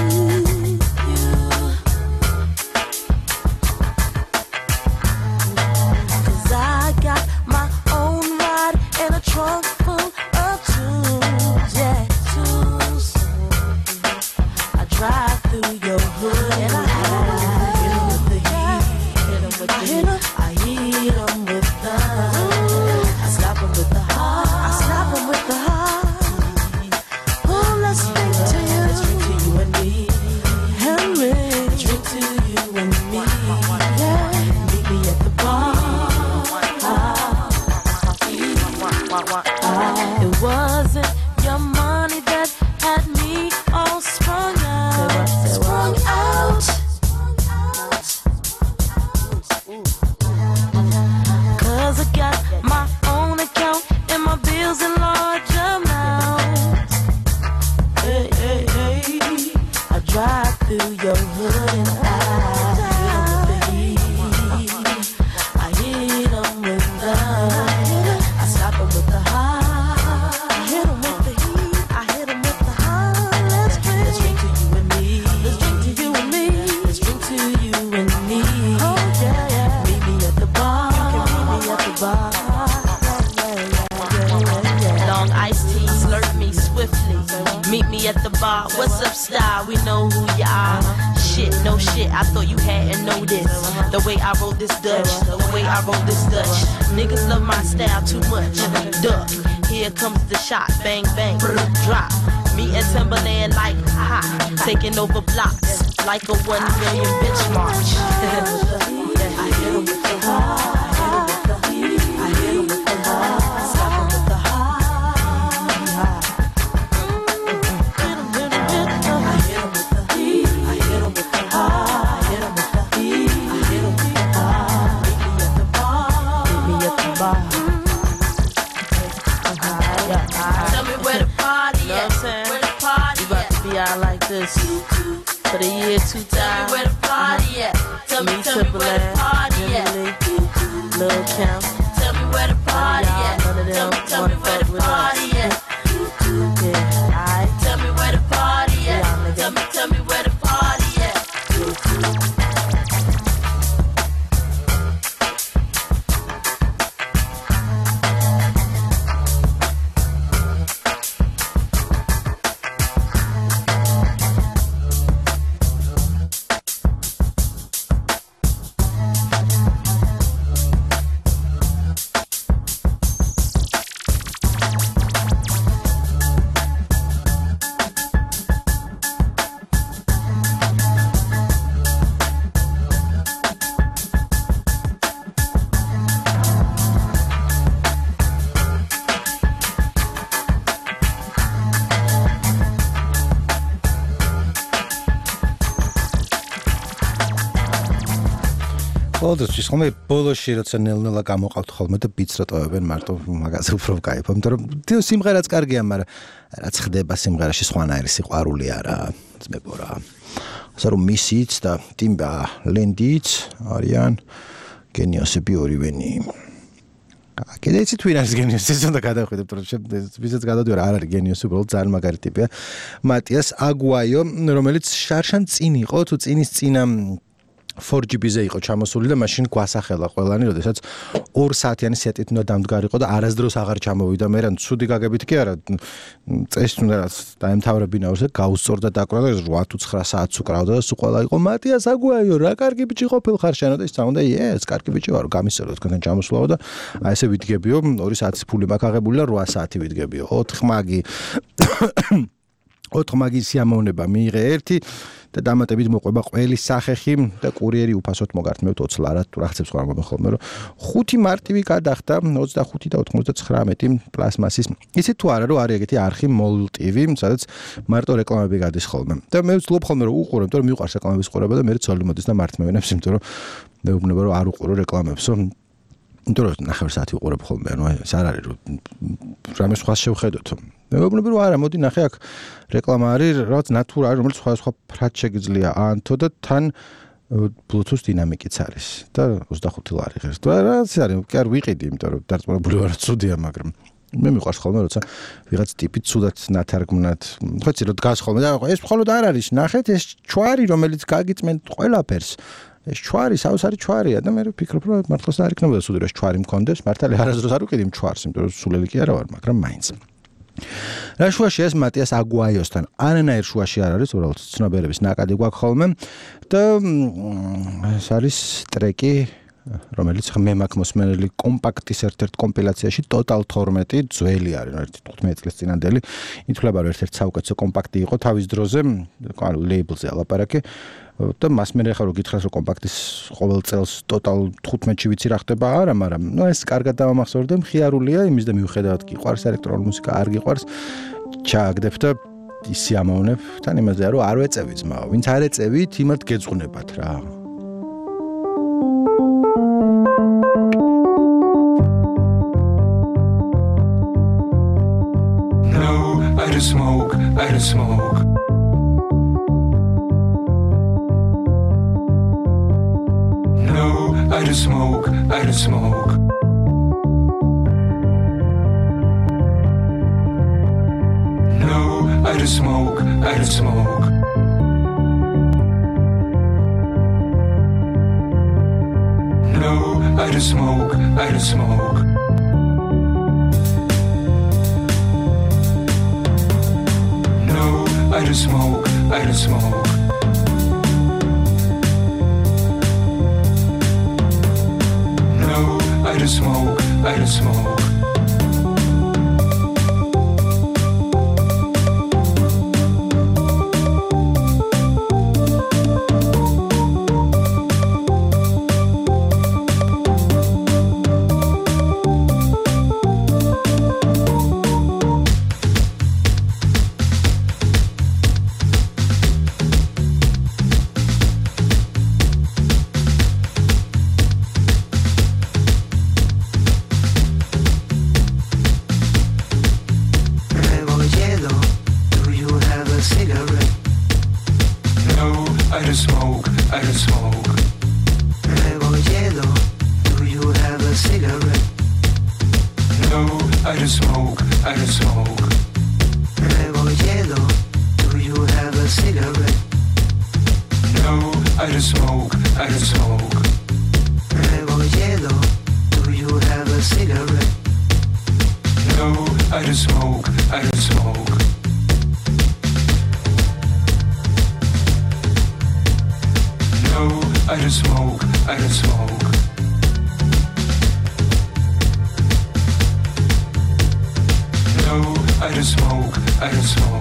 Cause I got my own ride and a trunk full of tools. Yeah, tools. I drive through your hood and I hit 'em with the heat. I hit 'em with the I slap 'em with the heart. I slap 'em with the heart. Oh, let's drink to you. Let's drink to you and me. Henry, drink to you and me. Yeah, meet me at the bar. It wasn't your money that had me all sprung out. Sprung out. Cause I got my own account and my bills in large amounts. Hey, hey, hey. I drive through your hood and I hit 'em with the heat. I hit 'em with the I slap 'em with the heart. I hit 'em with the heat. I hit 'em with the heart. Let's drink to you and me. Let's drink to you and me. Let's drink to you and me. Oh yeah, yeah. Meet me at the bar. You can meet me at the bar. Long iced tea, slurp me swiftly. Meet me at the bar. What's up, style? We know who you are. Shit, no shit. I thought you hadn't noticed the way I roll this Dutch. The way I roll this Dutch. Niggas love my style too much. Duck. Here comes the shot. Bang bang. Drop. Me and Timberland like hot. Taking over blocks like a 1 million bitch march. I hit 'em with the heart. I hit 'em with the heart. Slap 'em with the heart. I hit 'em with the heat. I hit 'em with the heart. I hit 'em with the heat. I hit 'em with the heart. Meet me at the bar. Meet me at the bar. Tell me where the party at. Where the party It's for the year 2000. Tell me where the party at. Tell me where the party at. Lil' Kim. Tell me where the party at. Tell me where the party at. Yeah, alright. Tell me where the party at. Tell me where the party at. ყოველთვის ხომ ბოლოში როცა ნელ-ნელა გამოყავთ ხოლმე და ბიტს რო ტოვებენ მარტო მაგაზე უფრო ვკაიფებ, იმიტომ რომ თო სიმღერაც კარგია, მაგრამ რაც ხდება სიმღერაში სხვანაირი სიყვარული არა, ძმებო რა. ასე რომ მისიც და ტიმბა ლენდიც არიან გენიოსები ორივენი. კიდე იცით ვინ არის გენიოსი, ეს უნდა გადავხედოთ, რომ ვისაც გადავდივარ, არ არის გენიოსი, უბრალოდ ძალიან მაგარი ტიპია. მატიას აგუაიო, რომელიც შარშან წინ იყო, თუ წინის წინა 4GB-ზე იყო ჩამოსული და მაშინ გვასახელა ყველანი, როდესაც 2 საათიანი სეტით უნდა დამდგარიყო და არასდროს აღარ ჩამოვიდა. მე რან ცუდი გაგებით კი არა, წესით უნდა დაემთავრებინაოს და გაუსწორდა დაკვრა და 8 თუ 9 საათს უკრავდა და სულ ყველა იყო მატიას აგუაიო, რა კარგი ბიჭი ყოფილ ხარ შენო და ის წამოდა, ეს კარგი ბიჭი ვარო, გამისწორო თქვენთან ჩამოსვლაო და აი ესე ვიდგებიო, 2 საათის ფული მაქვს აღებული და 8 საათი ვიდგებიო. 4 მაგი 4 მაგის სიამოვნება მიიღე ერთი და დამატებით მოყვება ყველის სახეხი და კურიერი უფასოდ მოგართმევთ 20 ლარა თუ რაღაცებს ხარ მომხოლმე რომ 5 მარტივი გადახდა 25 და 99 პლასმასის ისე თუ არა რომ არის ეგეთი არხი მოლტივი სადაც მარტო რეკლამები გადის ხოლმე და მე ვცდილობ ხოლმე რომ უყურებ იმიტომ რომ მიყვარს რეკლამების ყურება და მე ცოლი მოდის და მართმევენებს იმიტომ რომ მე ვუბნება რომ არ უყურო რეკლამებსო იმიტომ რომ ნახევარ საათი უყურებ ხოლმე ანუ ეს არ არის რომ რამე სხვა შევხედოთ მე ვუბნები რომ არა მოდი ნახე აქ რეკლამა არის რაღაც ნატურა არის რომელიც სხვა ფრად შეგიძლია აანთო და თან Bluetooth დინამიკიც არის და 25 ლარი ღირს და რაც არის კი არ ვიყიდი იმიტომ რომ დარწმუნებული ვარ ცუდია მაგრამ მე მიყვარს ხოლმე როცა ვიღაც ტიპი ცუდად ნათარგმნად ხო იცი რომ დგას ხოლმე და ეს მხოლოდ არ არის ნახეთ ეს ჩვარი რომელიც გაგიწმენთ ყველაფერს ეს ჩვარი საოცარი ჩვარია და მე ვფიქრობ რომ მართლაც არ იქნებოდა სულ ეს ჩვარი მქონდეს მართალი არასდროს არ ვიყიდი ჩვარს იმიტომ რომ სულელი კი არა ვარ მაგრამ მაინც რა შუაში ეს მატიას აგუაიოსთან არანაირ შუაში არ არის უბრალოდ ცნობიერების ნაკადი გვაქვს ხოლმე და ეს არის ტრეკი რომელიც მე მაქვს მოსმენელი კომპაქტის ერთ-ერთ კომპილაციაში Total 12 ძველი არის 15 წლის წინანდელი ითვლება რომ ერთ-ერთი საუკეთესო კომპაქტი იყო თავის დროზე ანუ ლეიბლზე ალაპარაკე და მას მე ხარ რომ გითხრას რომ კომპაქტის ყოველ წელს Total 15-ში ვიცი რა ხდება არა მაგრამ ნუ ეს კარგად დავამახსოვრე და მხიარულია იმის და მიუხედავად კი ყვარს ელექტრონული მუსიკა არ გიყვარს ჩააგდებ და ისი ამოვნებ თან იმაზე რომ არ ვეწევი ძმაო ვინც არ ეწევით იმათ გეძღვნებათ რა I just smoke, I just smoke. No, I just smoke, I just smoke. No, I just smoke, I just smoke. No, I just smoke, I just smoke. I just smoke, I just smoke. No, I just smoke, I just smoke. I don't smoke.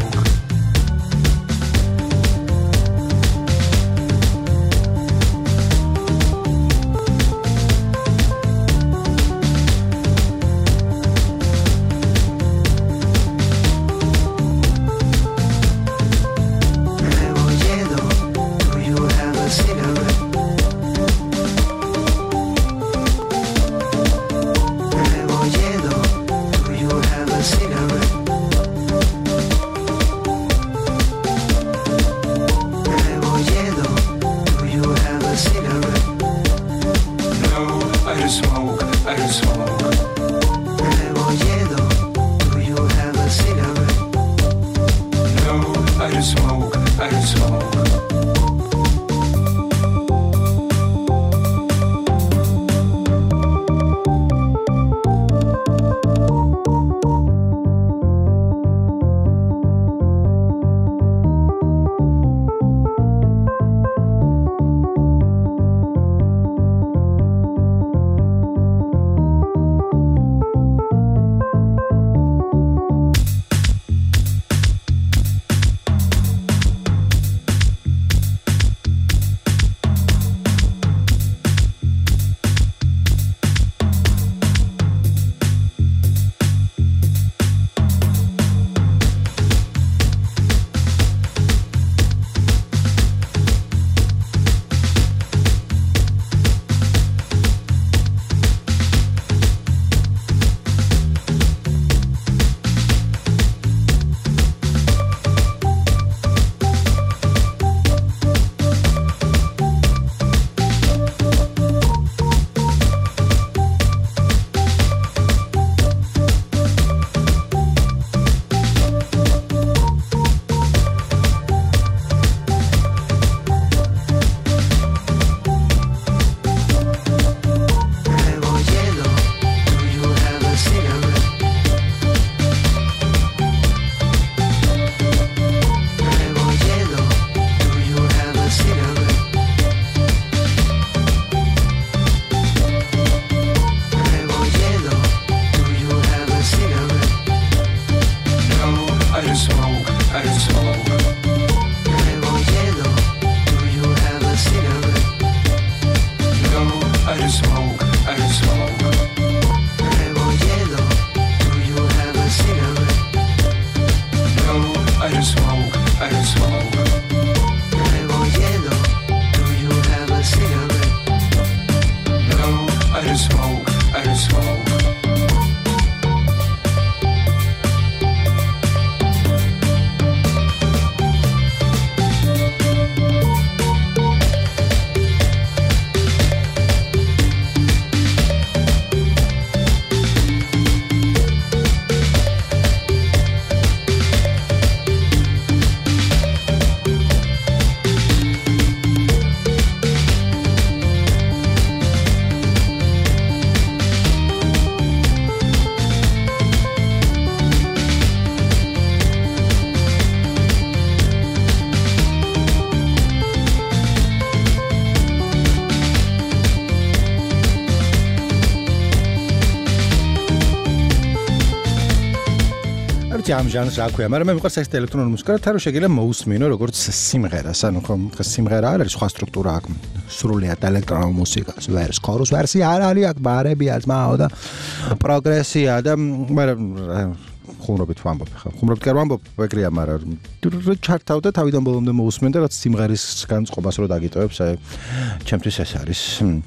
ამ ჟანრს რა ქვია, მაგრამ მე მიყვარს ეს ელექტრონული მუსიკა, რათა რომ შეგიძლია მოусმინო როგორც სიმღერას, ანუ ხო სიმღერა არ არის, სხვა სტრუქტურა აქვს, სრულიად ელექტრონული მუსიკას, ვერს, ქორუს ვერსია არ არის, აქ ბარებია, ძმაო და პროგრესია და მაგრამ ხუმრობით ვამბობ ხა. ხუმრობით კი არ ვამბობ, ეგრეა, მაგრამ ჩართავ და თავიდან ბოლომდე მოусმენ და რაც სიმღერის განწყობას რო დაგიტოვებს, აი ჩემთვის ეს არის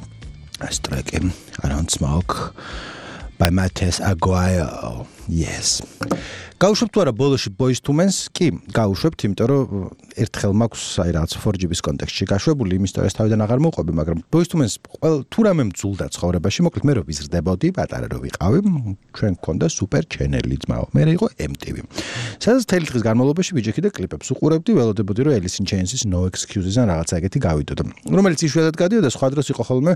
ეს ტრეკი I Don't Smoke by Matthias Aguayo. Yes. გაუშვებთ თუ არა ბოლოში Boyz II Men-ს? კი, გაუშვებთ, იმიტომ რომ ერთხელ მაქვს აი რაღაც 4GB-ის კონტექსტში გაშვებული, იმის თორეს თავიდან აღარ მოყვები, მაგრამ Boyz II Men-ს თუ რამე მძულდა ცხოვრებაში, მოკლედ მე რო ვიზრდებოდი, პატარა რო ვიყავი, ჩვენ გქონდა სუპერ ჩენელი ძმაო. მე იყო MTV. სადაც თელი დღის განმავლობაში ვიჯექი და კლიპებს უყურებდი, ველოდებოდი რომ Alice in Chains-ის No Excuses-ან რაღაცა ეგეთი გავიდოდა. რომელიც იშვიათად გადიოდა, სხვა დროს იყო ხოლმე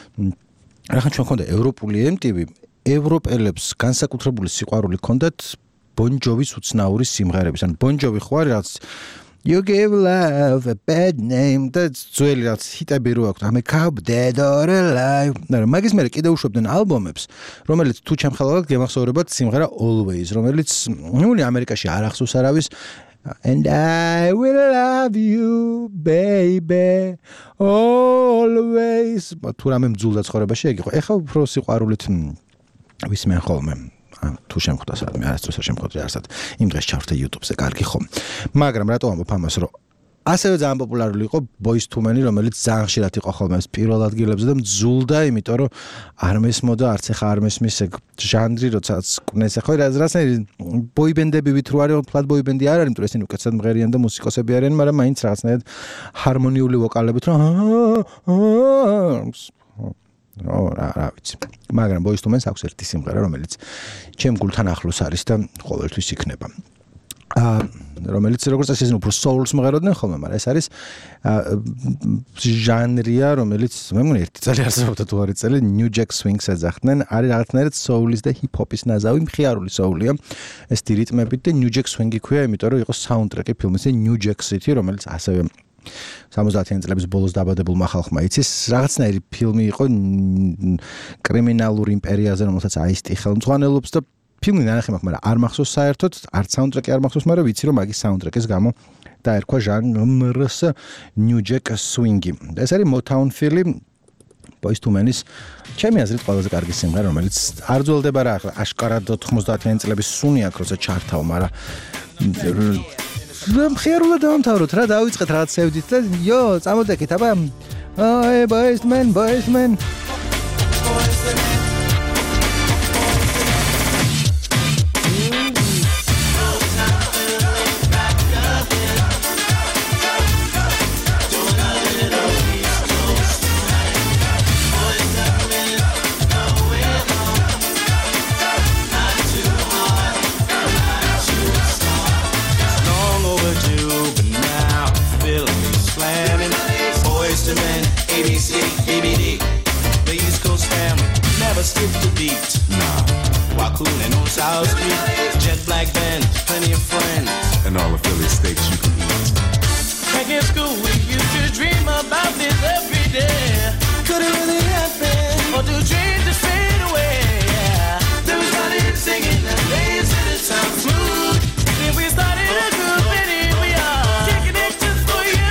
რახან ჩვენ გქონდა ევროპული MTV, ევროპელებს განსაკუთრებული სიყვარული ჰქონდათ Bon Jovi-ის უცნაური სიმღერების. ან Bon Jovi ხო არის რაღაც You give love a bad name. და ძველი რაც ჰიტები რო აქვს, I'm a dead or alive. და მაგის მერე კიდე უშვებდნენ ალბომებს, რომელიც თუ ჩემხელავად გემახსოვრებათ სიმღერა Always, რომელიც ნული ამერიკაში არ ახსოვს არავის And I will love you baby always. თუ რამე მძულდა ცხოვრებაში ეგ იყო. ეხლა უფრო სიყვარულით ვისმენ ხოლმე. თუ შემხვდა სადმე არასდროს არ შემხვდა არსად იმ დღეს ჩავრთე YouTube-ზე კარგი ხომ მაგრამ რატო ამბობ ამას რომ ასევე ძალიან პოპულარული იყო Boyz II Men რომელიც ძალიან ხშირად იყო ხოლმე პირველ ადგილებზე და მძულდა იმიტომ რომ არ მესმოდა არც ახლა არ მესმის ეგ ჟანრი როდესაც კვნეს ახლა რაღაცნაირი ბოიბენდები ვით რო არის ფლატ ბოიბენდი არ არის იმიტომ ესენი უკეთესად მღერიან და მუსიკოსები არიან მაგრამ მაინც რაღაცნაირად ჰარმონიული ვოკალებით რომ რა ვიცი. მაგრამ Boyz II Men-ს აქვს ერთი სიმღერა, რომელიც ჩემ გულთან ახლოს არის და ყოველთვის იქნება. რომელიც როგორც წესი უფრო soul-ს მღეროდნენ ხოლმე, მაგრამ ეს არის ჟანრია, რომელიც მე მგონი ერთი წელი არსებობდა თუ არის წელი New Jack Swing-ს ეძახდნენ. არის რაღაცნაირად soul-ის და hip-hop-ის ნაზავი, მხიარული soul-ია. ეს რიტმებით და New Jack Swing-ი ქვია, იმიტომ რომ იყო საუნდტრეკი ფილმის New Jack City, რომელიც ასევე 70-იანი წლების ბოლოს დაბადებულმა ხალხმა იცის რაღაცნაირი ფილმი იყო კრიმინალურ იმპერიაზე რომელსაც აისტი ხელმძღვანელობს და ფილმი ნანახი მაქვს მაგრამ არ მახსოვს საერთოდ არც საუნდტრეკი არ მახსოვს მაგრამ ვიცი რომ მაგის საუნდტრეკის გამო დაერქვა ჟანრს New Jack Swing-ი და ეს არის Motown Philly Boyz II Men-ის ჩემი აზრით ყველაზე კარგი სიმღერა რომელიც არ ძველდება რა აშკარად 90-იანი წლების სუნი აქვს როცა ჩართავ მაგრამ მხიარულად დავამთავროთ რა დავიწყეთ რაღაც სევდით და იო წამოდეკით აბა აი Boyz II Men skip the beat, nah. While cooling on South Street, jet black band, plenty of friends, and all the Philly steaks you can eat. Back in school, we used to dream about this every day. Could it really happen, or do dreams just fade away? Yeah. Then we started singing and lazy to sound smooth. Then we started a group and here we are, kicking it just for you.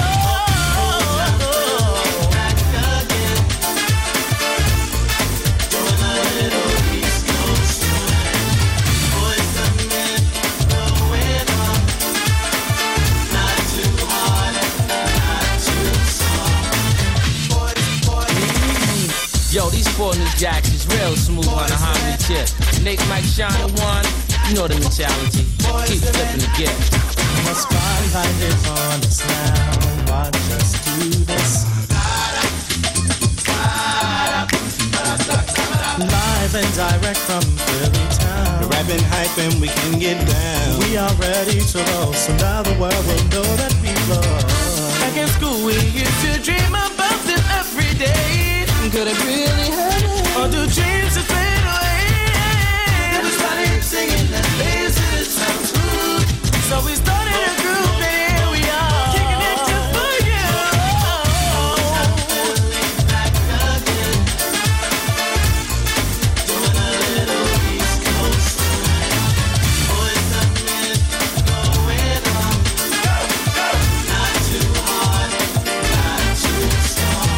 Yo, these four new jacks is real smooth on a harmony tip. Nate, Mike, Shine, one, you know the mentality. Keep flipping the gift. The spotlight is on us now. Watch us do this. Live and direct from Philly town. The rapping hype and we can get down. We are ready to roll, so now the world will know that we blow. Back in school we used to dream about this every day. Could it really happen? Or do dreams just fade away? Then we started singing that lazy to sound smooth. So we started a group and here we are, kicking it just for you. Back again, doing a little East Coast swing. Boyz II Men, going on. Not too hard, not too strong.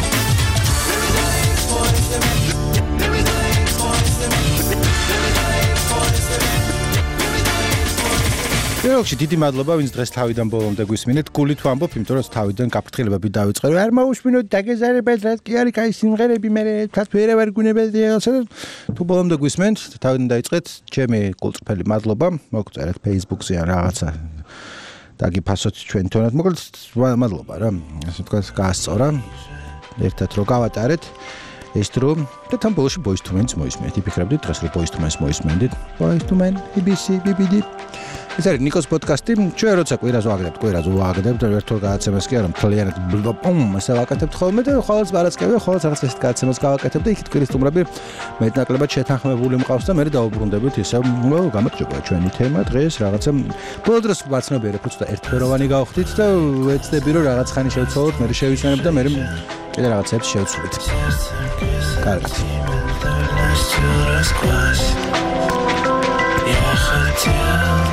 პირველში დიდი მადლობა ვინც დღეს თავიდან ბოლომდე გვისმინეთ გულით ვამბობ იმიტომ რომ თავიდან გაფრთხილებები დავიწყე რომ არ მოусმინოთ დაგეზარებათ რაც კი არის კაი სიმღერები მე თქვათ ვერავარ გუნებელდი თუ ბოლომდე გვისმენთ თავიდან დაიწყეთ ჩემი გულწრფელი მადლობა მოგწერეთ Facebook-ზე ან რაღაცა დაგიფასოთ ჩვენ თონად მოკლედ მადლობა რა ასე თქვა გაასწორა ერთად რო გავატარეთ ეს დრო და თან ბოლოში Boyz II Men-ს მოისმენთ იფიქრებდით დღეს რომ Boyz II Men-ს მოისმენდით Boyz II Men, BBC, BBD ეს არის ნიკოს პოდკასტი. ჩვენ როცა კვირას ვაგდებთ, ერთօր გადაცემას კი არა, მთლიანად ბლოპომ ესე ვაკეთებთ ხოლმე და ხოლმე ბარაცკევია, ხოლმე რაღაც ესეთ გადაცემას გავაკეთებ და იქით კვირის სტუმრები მეტნაკლებად შეთანხმებული მყავს და მე დავუბრუნდებით ისე გამარჯობა ჩვენი თემა დღეს რაღაცა ბოლო დროს ვაცნობიერებ უცბად ერთფეროვანი გავხდით და ვეცდები რომ რაღაც ხანი შევცვალოთ, მე შევისვენებ და მე კიდე რაღაცებს შევცვლით. კარგად. Я хотел